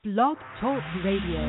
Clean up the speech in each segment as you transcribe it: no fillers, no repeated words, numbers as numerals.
Blog Talk Radio.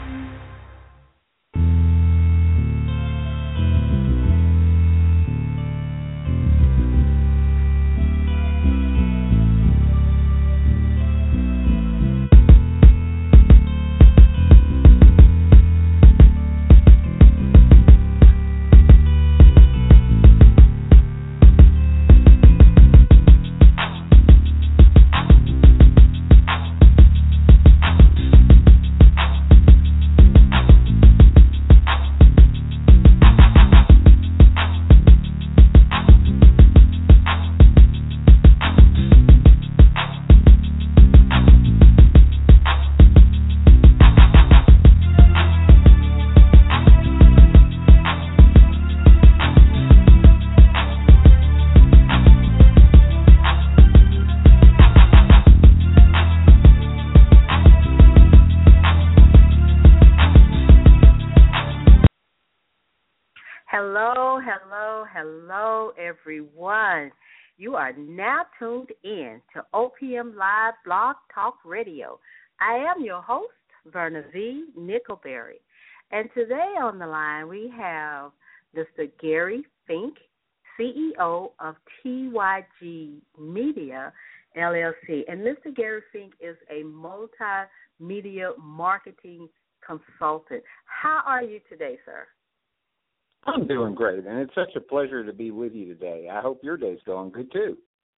Hello, everyone. You are now tuned in to OPM Live Blog Talk Radio. I am your host, Verna V. Nickelberry. And today on the line we have Mr. Gary Fink, CEO of TYG Media, LLC. And Mr. Gary Fink is a multimedia marketing consultant. How are you today, sir? I'm doing great, and it's such a pleasure to be with you today. I hope your day's going good, too.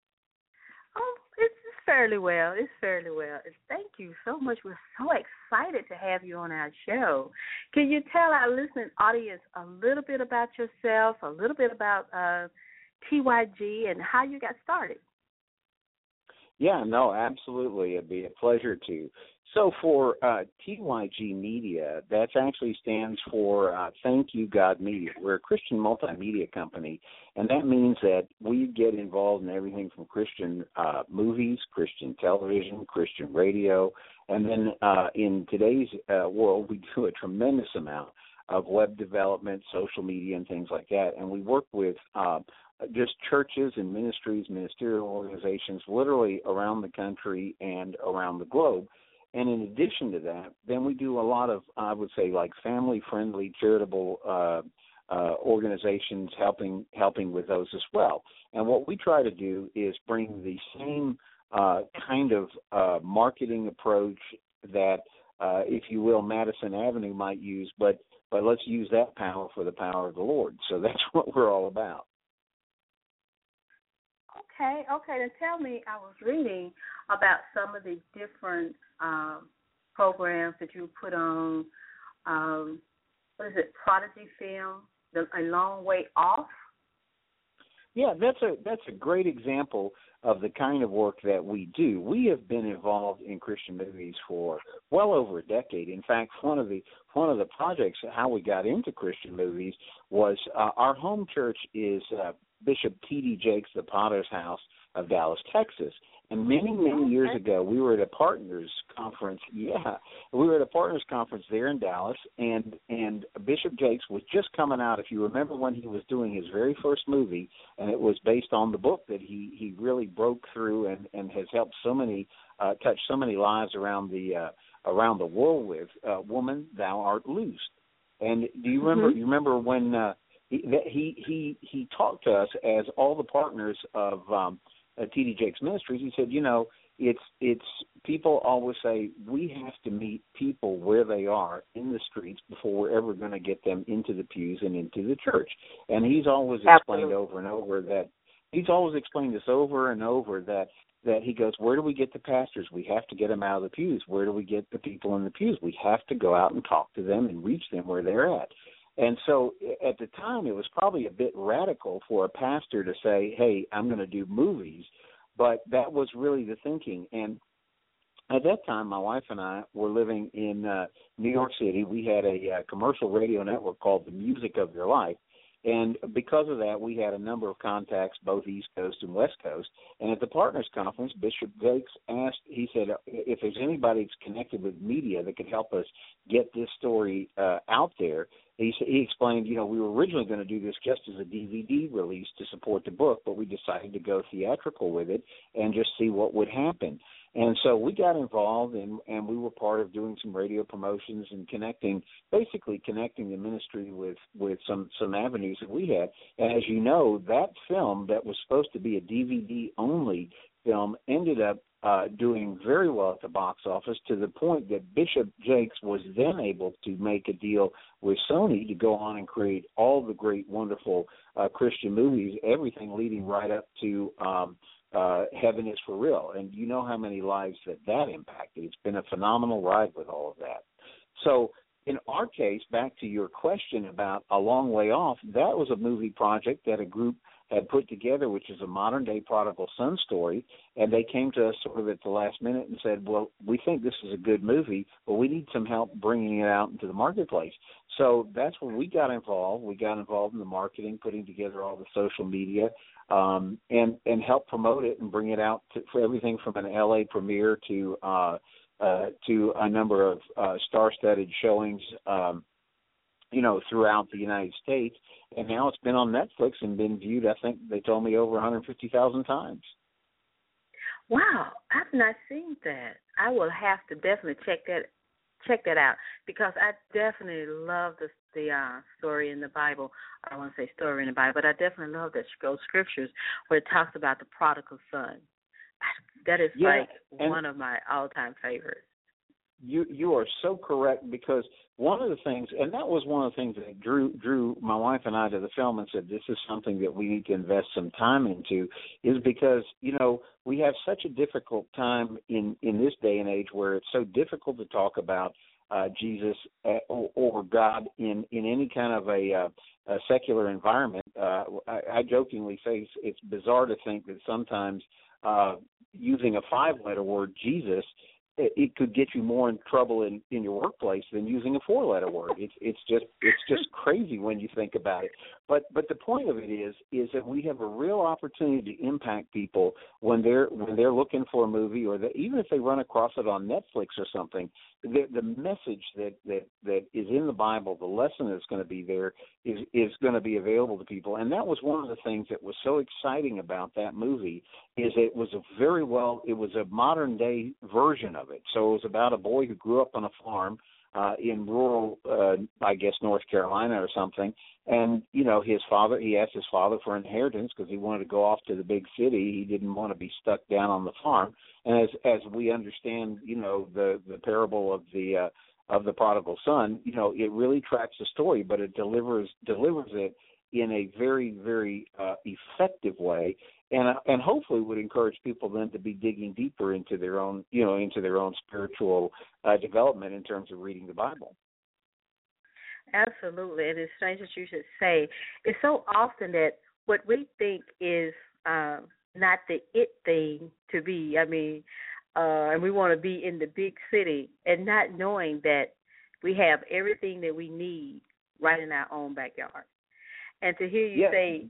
Oh, it's fairly well. Thank you so much. We're so excited to have you on our show. Can you tell our listening audience a little bit about yourself, a little bit about TYG and how you got started? Yeah, no, absolutely. It'd be a pleasure to. So for TYG Media, that actually stands for Thank You God Media. We're a Christian multimedia company, and that means that we get involved in everything from Christian movies, Christian television, Christian radio, and then in today's world, we do a tremendous amount of web development, social media, and things like that, and we work with just churches and ministries, ministerial organizations, literally around the country and around the globe. And in addition to that, then we do a lot of, I would say, like family-friendly, charitable organizations helping with those as well. And what we try to do is bring the same kind of marketing approach that, if you will, Madison Avenue might use, but let's use that power for the power of the Lord. So that's what we're all about. Okay. Now tell me, I was reading about some of the different programs that you put on, what is it, Prodigy Film, A Long Way Off? Yeah, that's a great example of the kind of work that we do. We have been involved in Christian movies for well over a decade. In fact, one of the projects, how we got into Christian movies, was our home church is Bishop T.D. Jakes, the Potter's House of Dallas, Texas. And many years ago, we were at a partners conference. Yeah, we were at a partners conference there in Dallas, and Bishop Jakes was just coming out. If you remember when he was doing his very first movie, and it was based on the book that he really broke through and has helped so many, touch so many lives around the world with, Woman, Thou Art Loosed. And do you remember? You remember when he talked to us as all the partners of T.D. Jakes Ministries? He said, it's people always say we have to meet people where they are in the streets before we're ever going to get them into the pews and into the church. And he's always explained over and over that he goes, where do we get the pastors? We have to get them out of the pews. Where do we get the people in the pews? We have to go out and talk to them and reach them where they're at. And so at the time, it was probably a bit radical for a pastor to say, hey, I'm going to do movies. But that was really the thinking. And at that time, my wife and I were living in New York City. We had a commercial radio network called The Music of Your Life. And because of that, we had a number of contacts, both East Coast and West Coast. And at the Partners Conference, Bishop Jakes asked, he said, if there's anybody that's connected with media that could help us get this story out there, he explained, we were originally going to do this just as a DVD release to support the book, but we decided to go theatrical with it and just see what would happen. And so we got involved, and we were part of doing some radio promotions and basically connecting the ministry with some avenues that we had. And as you know, that film that was supposed to be a DVD-only film ended up doing very well at the box office, to the point that Bishop Jakes was then able to make a deal with Sony to go on and create all the great, wonderful Christian movies, everything leading right up to Heaven is for Real. And you know how many lives that impacted. It's been a phenomenal ride with all of that. So in our case, back to your question about A Long Way Off, that was a movie project that a group had put together, which is a modern-day prodigal son story, and they came to us sort of at the last minute and said, well, we think this is a good movie, but we need some help bringing it out into the marketplace. So that's when we got involved. We got involved in the marketing, putting together all the social media, and help promote it and bring it out for everything from an L.A. premiere to a number of star-studded showings, throughout the United States. And now it's been on Netflix and been viewed, I think they told me, over 150,000 times. Wow, I've not seen that. I will have to definitely check that out, because I definitely love the story in the Bible. I don't want to say story in the Bible, but I definitely love those scriptures where it talks about the prodigal son. That is one of my all-time favorites. You are so correct, because one of the things, and that was one of the things that drew my wife and I to the film and said, this is something that we need to invest some time into, is because, we have such a difficult time in this day and age where it's so difficult to talk about Jesus or God in any kind of a secular environment. I jokingly say it's bizarre to think that sometimes using a 5-letter word, Jesus, it could get you more in trouble in your workplace than using a 4-letter word. It's just crazy when you think about it. But the point of it is that we have a real opportunity to impact people when they're looking for a movie, or even if they run across it on Netflix or something. The message that is in the Bible, the lesson that's going to be there, is going to be available to people. And that was one of the things that was so exciting about that movie, is it was a modern day version of it. So it was about a boy who grew up on a farm in rural, I guess, North Carolina or something. And, he asked his father for inheritance because he wanted to go off to the big city. He didn't want to be stuck down on the farm. And as we understand, the parable of the prodigal son, it really tracks the story, but it delivers it in a very, very effective way, and hopefully would encourage people then to be digging deeper into their own, spiritual development in terms of reading the Bible. Absolutely. And it's strange that you should say, it's so often that what we think is not the it thing to be, and we want to be in the big city, and not knowing that we have everything that we need right in our own backyard. And to hear you say,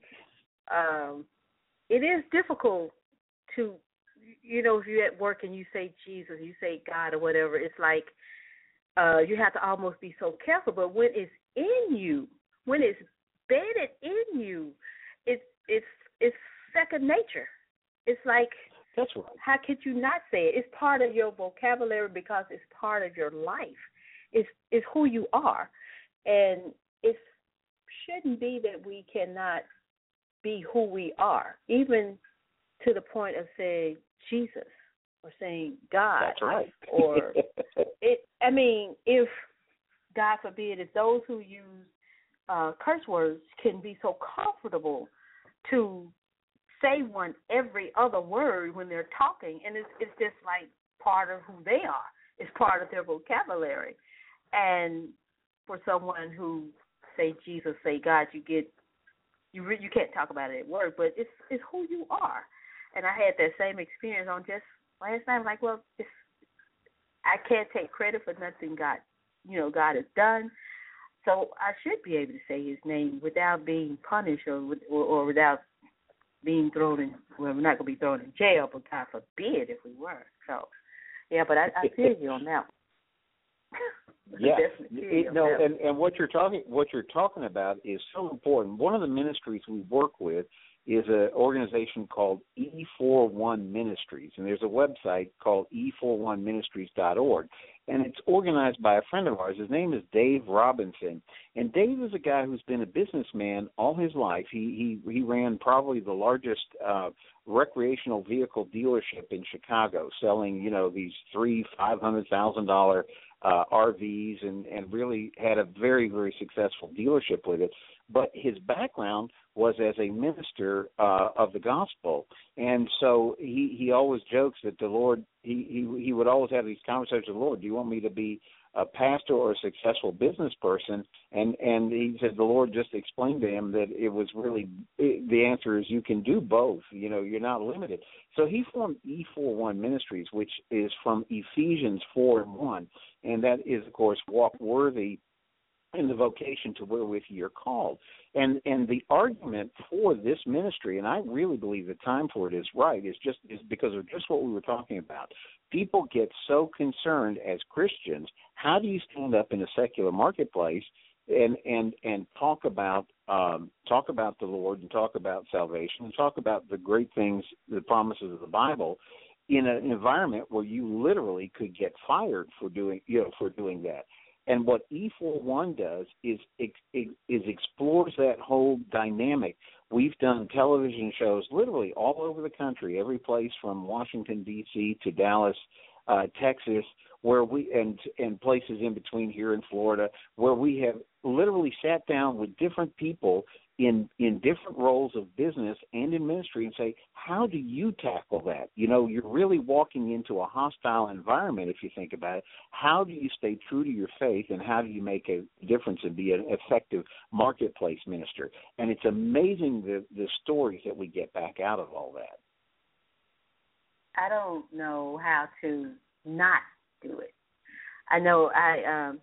it is difficult to, if you're at work and you say Jesus, you say God or whatever, it's like you have to almost be so careful. But when it's in you, when it's bedded in you, it's second nature. It's like, that's right. How could you not say it? It's part of your vocabulary because it's part of your life. It's who you are. And it shouldn't be that we cannot be who we are, even to the point of saying Jesus or saying God. That's right. Or if God forbid, if those who use curse words can be so comfortable to say every other word when they're talking, and it's just like part of who they are. It's part of their vocabulary. And for someone who say Jesus, say God, you can't talk about it at work, but it's who you are. And I had that same experience on just last night. I'm like, well, I can't take credit for nothing God has done, so I should be able to say His name without being punished or without being thrown in. Well, we're not going to be thrown in jail, but God forbid if we were. So, yeah, but I feel you on that one. Yeah, and what you're talking about is so important. One of the ministries we work with is an organization called E41 Ministries, and there's a website called e41ministries.org, and it's organized by a friend of ours. His name is Dave Robinson, and Dave is a guy who's been a businessman all his life. He ran probably the largest recreational vehicle dealership in Chicago, selling these $500,000 RVs, and really had a very, very successful dealership with it. But his background was as a minister of the gospel, and so he always jokes that the Lord, he would always have these conversations with the Lord. Do you want me to be a pastor or a successful business person? And he said the Lord just explained to him that it was really, the answer is you can do both. You're not limited. So he formed E41 Ministries, which is from Ephesians 4:1, and that is, of course, walk worthy in the vocation to wherewith you're called. And the argument for this ministry, and I really believe the time for it is right, is because of just what we were talking about. People get so concerned as Christians, how do you stand up in a secular marketplace and talk about the Lord, and talk about salvation, and talk about the great things, the promises of the Bible, in an environment where you literally could get fired for doing that. And what E41 does is explores that whole dynamic. We've done television shows literally all over the country, every place from Washington, D.C. to Dallas, Texas, where and places in between here in Florida, where we have literally sat down with different people in different roles of business and in ministry and say, how do you tackle that? You're really walking into a hostile environment if you think about it. How do you stay true to your faith, and how do you make a difference and be an effective marketplace minister? And it's amazing the stories that we get back out of all that. I don't know how to not do it. I know I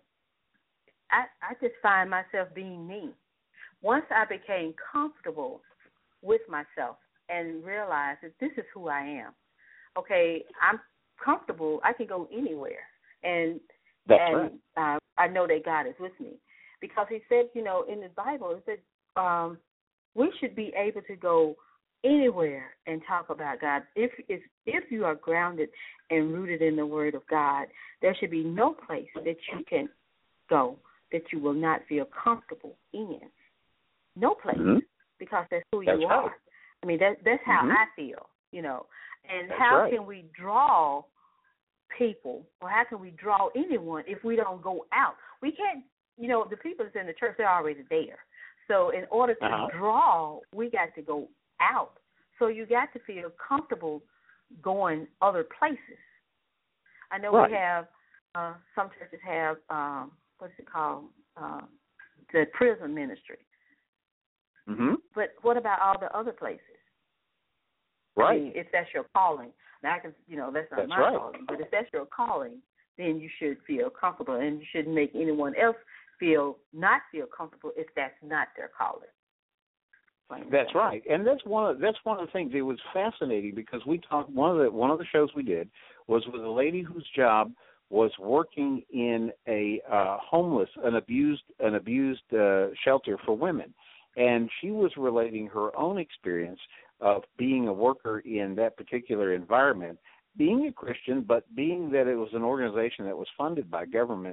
just find myself being me. Once I became comfortable with myself and realized that this is who I am, okay, I'm comfortable, I can go anywhere. And right. I know that God is with me. Because he said, in the Bible, it said we should be able to go anywhere and talk about God. If you are grounded and rooted in the Word of God, there should be no place that you can go that you will not feel comfortable in. No place, because that's who you are. Right. I mean, that's how I feel, And that's how right. can we draw people, or how can we draw anyone if we don't go out? We can't, the people that's in the church, they're already there. So in order to draw, we got to go out. So you got to feel comfortable going other places. I know we have, some churches have, what's it called, the prison ministry. Mm-hmm. But what about all the other places? Right. I mean, if that's your calling. Now, that's not my calling. But if that's your calling, then you should feel comfortable, and you shouldn't make anyone else not feel comfortable if that's not their calling. That's right, and that's one of the things. It was fascinating because we talked. One of the shows we did was with a lady whose job was working in a an abused shelter for women. And she was relating her own experience of being a worker in that particular environment, being a Christian, but being that it was an organization that was funded by government,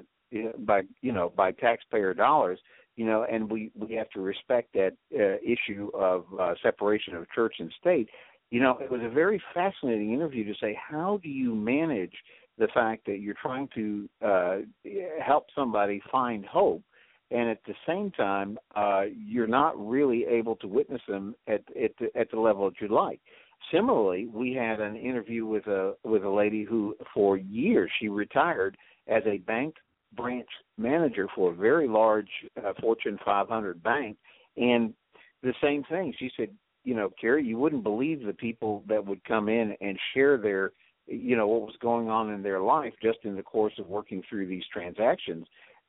by taxpayer dollars, and we have to respect that issue of separation of church and state. It was a very fascinating interview to say, how do you manage the fact that you're trying to help somebody find hope, and at the same time, you're not really able to witness them at the level that you'd like. Similarly, we had an interview with a lady who, for years, she retired as a bank branch manager for a very large Fortune 500 bank, and the same thing. She said, Carrie, you wouldn't believe the people that would come in and share their, what was going on in their life just in the course of working through these transactions.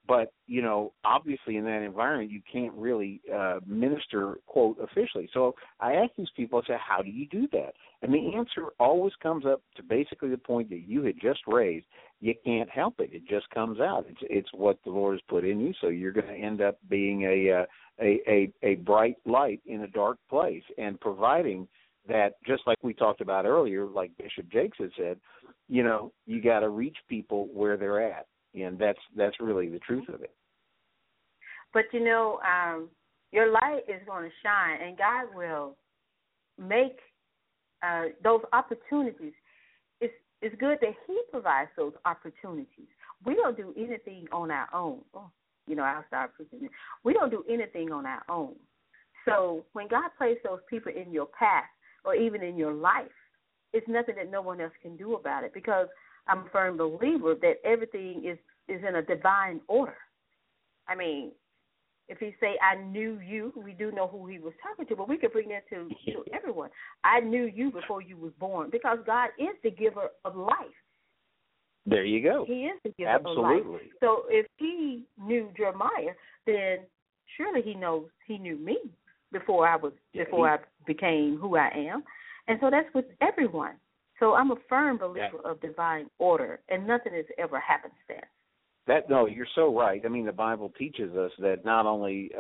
But, you know, obviously in that environment, you can't really minister, quote, officially. So I ask these people, I say, how do you do that? And the answer always comes up to basically the point that you had just raised. You can't help it. It just comes out. It's what the Lord has put in you, so you're going to end up being a bright light in a dark place and providing that, just like we talked about earlier, like Bishop Jakes had said, you know, you got to reach people where they're at, and that's really the truth of it. But, you know, your light is going to shine, and God will make those opportunities. It's good that He provides those opportunities. We don't do anything on our own. Oh, you know, I'll start preaching. We don't do anything on our own. So when God placed those people in your path or even in your life, it's nothing that no one else can do about it, because I'm a firm believer that everything is in a divine order. I mean, if He say, I knew you, we do know who He was talking to, but we could bring that to everyone. I knew you before you was born, because God is the giver of life. There you go. He is the giver Absolutely. of life. So if He knew Jeremiah, then surely He knew me before I became who I am. And so that's with everyone. So I'm a firm believer of divine order, and nothing is ever happenstance. No, you're so right. I mean, the Bible teaches us that not only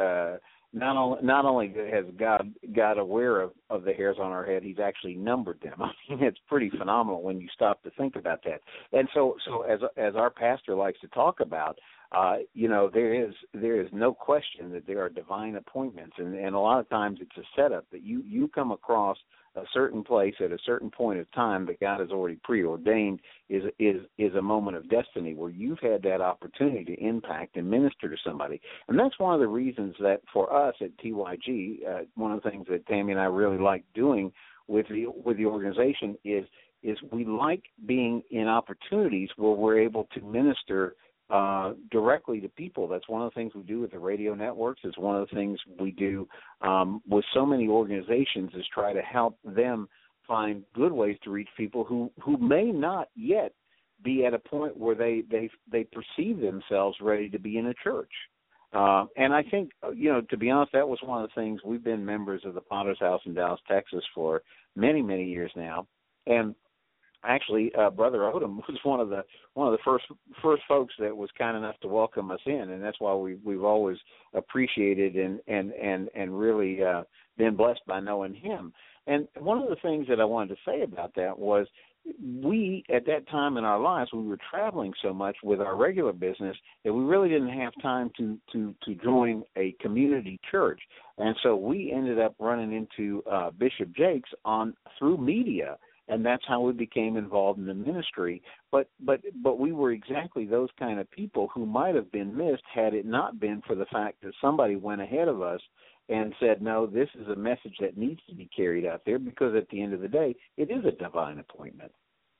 has God aware of the hairs on our head, He's actually numbered them. I mean, it's pretty phenomenal when you stop to think about that. And so as our pastor likes to talk about, you know, there is no question that there are divine appointments, and a lot of times it's a setup that you come across a certain place at a certain point of time that God has already preordained is a moment of destiny where you've had that opportunity to impact and minister to somebody. And that's one of the reasons that for us at TYG, one of the things that Tammy and I really like doing with the organization is we like being in opportunities where we're able to minister directly to people. That's one of the things we do with the radio networks. It's one of the things we do with so many organizations, is try to help them find good ways to reach people who may not yet be at a point where they perceive themselves ready to be in a church. And I think, you know, to be honest, that was one of the things. We've been members of the Potter's House in Dallas, Texas for many, many years now. And actually, Brother Odom was one of the first folks that was kind enough to welcome us in, and that's why we've always appreciated and really been blessed by knowing him. And one of the things that I wanted to say about that was, we, at that time in our lives, we were traveling so much with our regular business that we really didn't have time to join a community church. And so we ended up running into Bishop Jakes through media, and that's how we became involved in the ministry. But we were exactly those kind of people who might have been missed had it not been for the fact that somebody went ahead of us and said, no, this is a message that needs to be carried out there, because at the end of the day, it is a divine appointment.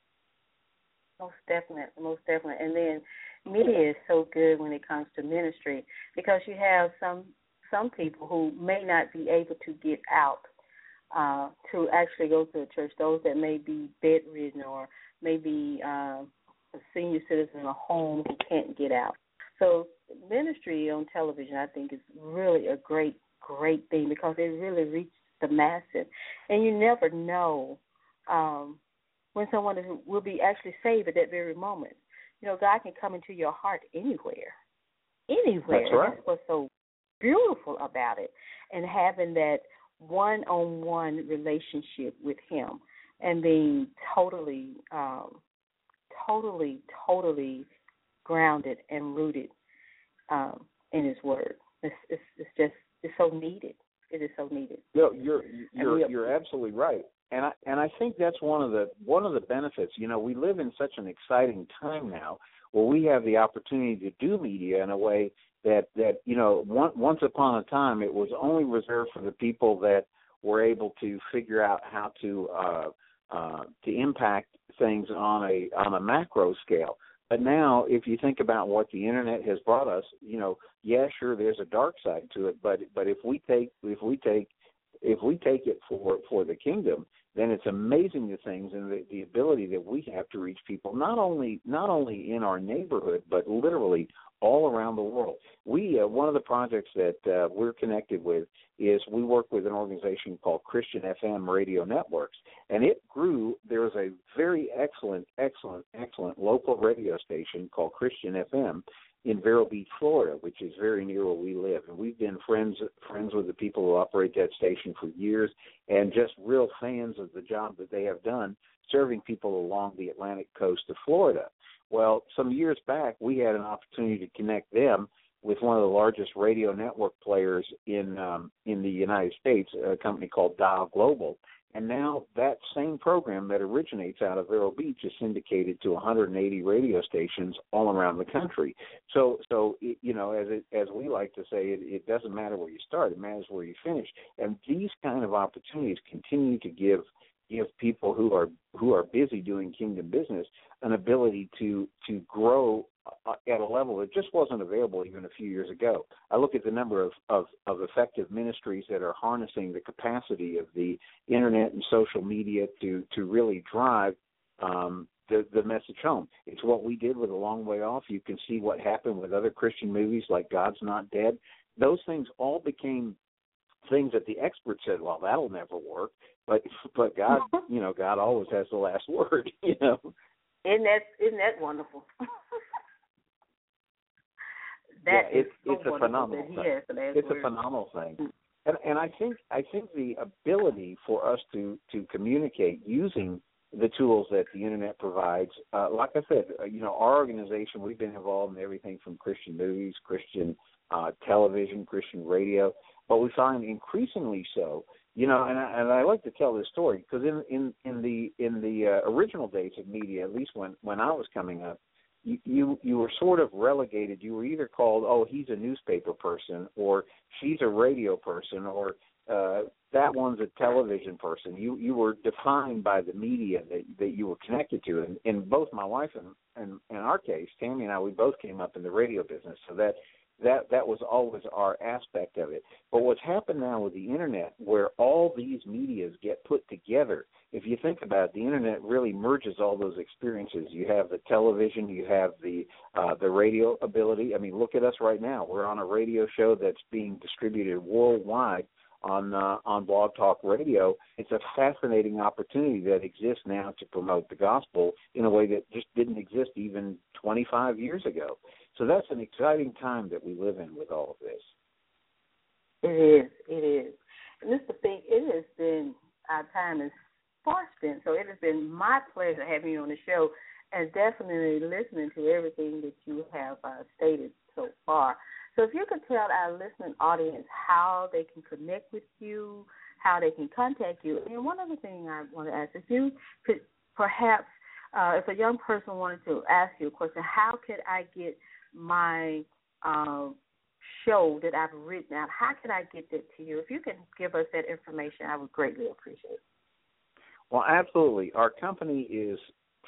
Most definitely. And then media is so good when it comes to ministry, because you have some people who may not be able to get out to actually go to a church, those that may be bedridden or maybe a senior citizen in a home who can't get out. So ministry on television, I think, is really a great thing, because it really reaches the masses. And you never know when someone will be actually saved at that very moment. You know, God can come into your heart anywhere. That's right. That's what's so beautiful about it. And having that one-on-one relationship with Him and being totally grounded and rooted in His Word. It's so needed. It is so needed. No, you're absolutely right. And I think that's one of the benefits. You know, we live in such an exciting time now where we have the opportunity to do media in a way that you know, once upon a time it was only reserved for the people that were able to figure out how to impact things on a macro scale. But now, if you think about what the internet has brought us, you know, yeah, sure, there's a dark side to it, but if we take it for the kingdom, then it's amazing the things and the ability that we have to reach people, not only in our neighborhood, but literally all around the world. We one of the projects that we're connected with is we work with an organization called Christian FM Radio Networks, and it grew. There was a very excellent local radio station called Christian FM in Vero Beach, Florida, which is very near where we live. And we've been friends with the people who operate that station for years, and just real fans of the job that they have done serving people along the Atlantic coast of Florida. Well, some years back, we had an opportunity to connect them with one of the largest radio network players in the United States, a company called Dial Global. And now that same program that originates out of Vero Beach is syndicated to 180 radio stations all around the country. So you know, as we like to say, it doesn't matter where you start; it matters where you finish. And these kind of opportunities continue to give people who are busy doing kingdom business an ability to grow at a level that just wasn't available even a few years ago. I look at the number of effective ministries that are harnessing the capacity of the internet and social media to really drive the message home. It's what we did with A Long Way Off. You can see what happened with other Christian movies like God's Not Dead. Those things all became things that the experts said, well, that'll never work. But God, you know, God always has the last word, you know. Isn't that wonderful? It's a phenomenal thing. It's a phenomenal thing. And I think the ability for us to communicate using the tools that the internet provides, like I said, you know, our organization, we've been involved in everything from Christian movies, Christian television, Christian radio, but we find increasingly so. You know, and I like to tell this story because in the original days of media, at least when I was coming up, you were sort of relegated. You were either called, oh, he's a newspaper person, or she's a radio person, or that one's a television person. You were defined by the media that you were connected to. And both my wife and in our case, Tammy and I, we both came up in the radio business, so that was always our aspect of it. But what's happened now with the internet, where all these medias get put together, if you think about it, the internet really merges all those experiences. You have the television, you have the radio ability. I mean, look at us right now. We're on a radio show that's being distributed worldwide on Blog Talk Radio. It's a fascinating opportunity that exists now to promote the gospel in a way that just didn't exist even 25 years ago. So that's an exciting time that we live in with all of this. It is. And this is the thing, it has been, our time is far spent, so it has been my pleasure having you on the show and definitely listening to everything that you have stated so far. So if you could tell our listening audience how they can connect with you, how they can contact you. And one other thing I want to ask, if you could perhaps, if a young person wanted to ask you a question, how could I get my show that I've written out, how can I get that to you? If you can give us that information, I would greatly appreciate it. Well, absolutely. Our company is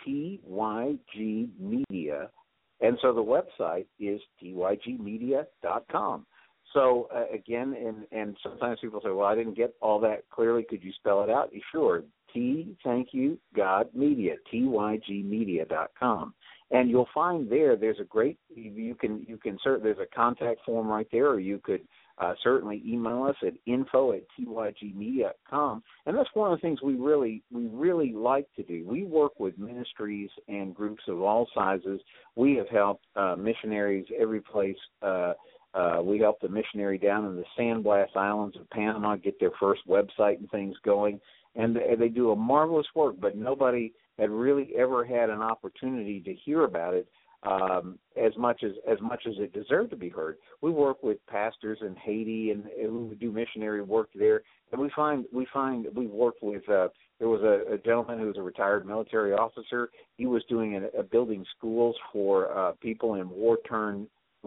TYG Media, and so the website is tygmedia.com. So, again, and sometimes people say, well, I didn't get all that clearly. Could you spell it out? Sure. Thank you, God Media, tygmedia.com. And you'll find there's a great, you can there's a contact form right there, or you could certainly email us at info@tygmedia.com. And that's one of the things we really like to do. We work with ministries and groups of all sizes. We have helped missionaries every place. We helped a missionary down in the Sandblast Islands of Panama get their first website and things going. And they do a marvelous work, but nobody had really ever had an opportunity to hear about it as much as it deserved to be heard. We work with pastors in Haiti and who do missionary work there, and we find we worked with. There was a gentleman who was a retired military officer. He was doing building schools for people in war-torn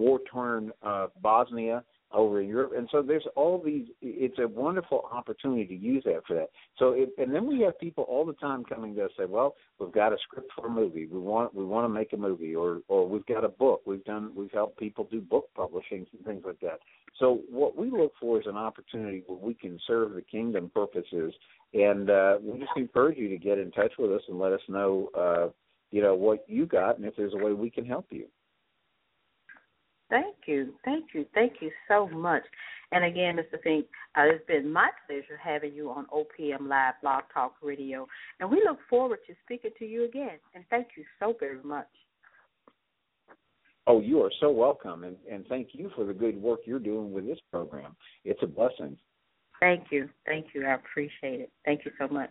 Bosnia over in Europe, and so there's all these. It's a wonderful opportunity to use that for that. So, and then we have people all the time coming to us say, "Well, we've got a script for a movie. We want to make a movie, or we've got a book. We've helped people do book publishing and things like that." So, what we look for is an opportunity where we can serve the kingdom purposes, and we just encourage you to get in touch with us and let us know, what you got, and if there's a way we can help you. Thank you. Thank you. Thank you so much. And again, Mr. Fink, it's been my pleasure having you on OPM Live Blog Talk Radio. And we look forward to speaking to you again. And thank you so very much. Oh, you are so welcome. And thank you for the good work you're doing with this program. It's a blessing. Thank you. Thank you. I appreciate it. Thank you so much.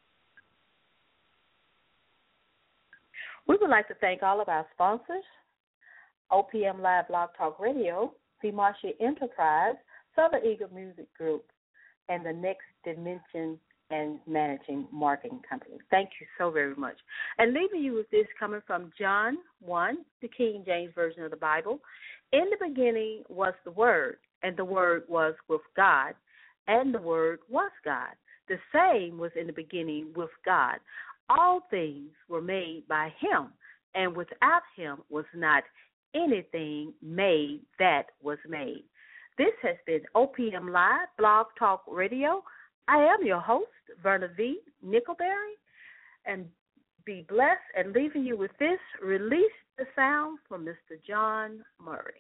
We would like to thank all of our sponsors, OPM Live Blog Talk Radio, the Marcia Enterprise, Southern Eagle Music Group, and the Next Dimension and Managing Marketing Company. Thank you so very much. And leaving you with this coming from John 1, the King James Version of the Bible. In the beginning was the Word, and the Word was with God, and the Word was God. The same was in the beginning with God. All things were made by Him, and without Him was not anything made that was made. This has been OPM Live Blog Talk Radio. I am your host, Verna V. Nickelberry, and be blessed. And leaving you with this, release the sound from Mr. John Murray.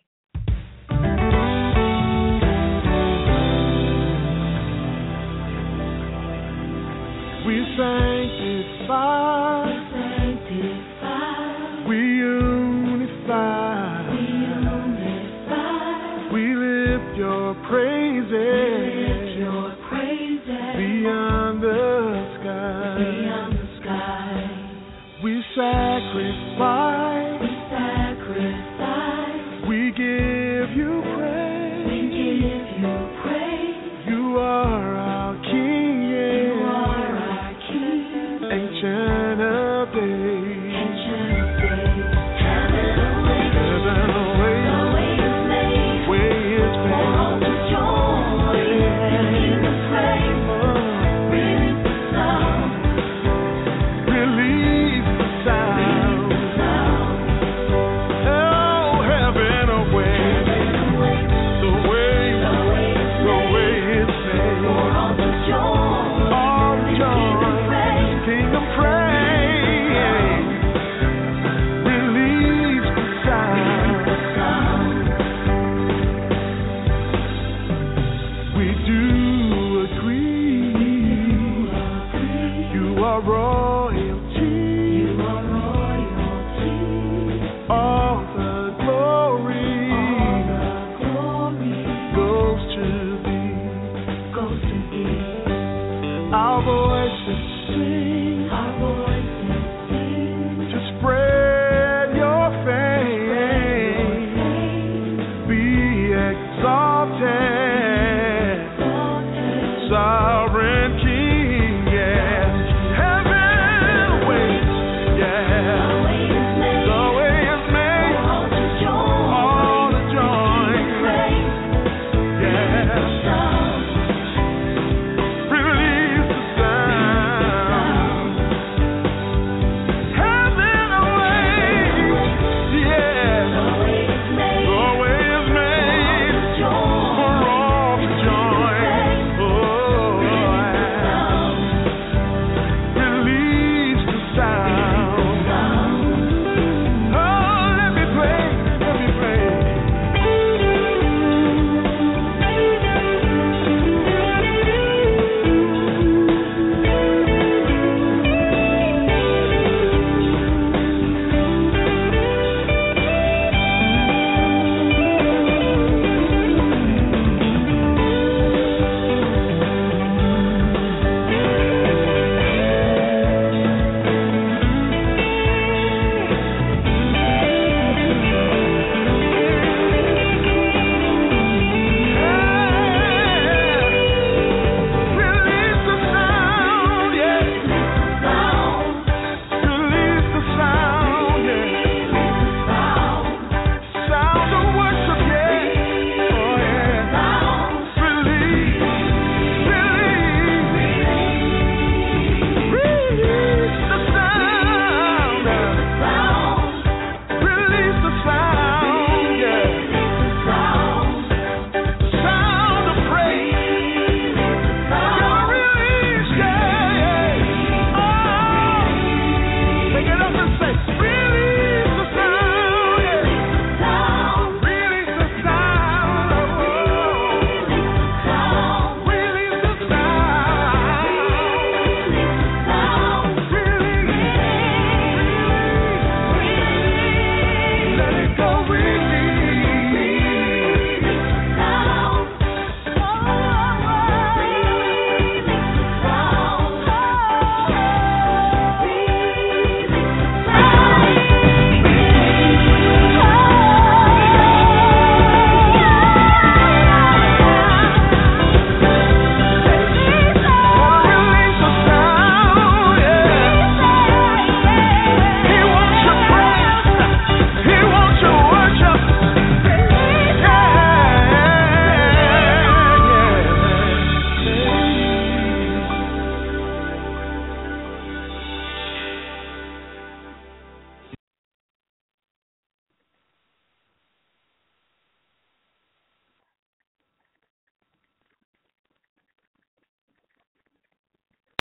We sanctify, we unify, we lift your praises, beyond the sky, we say.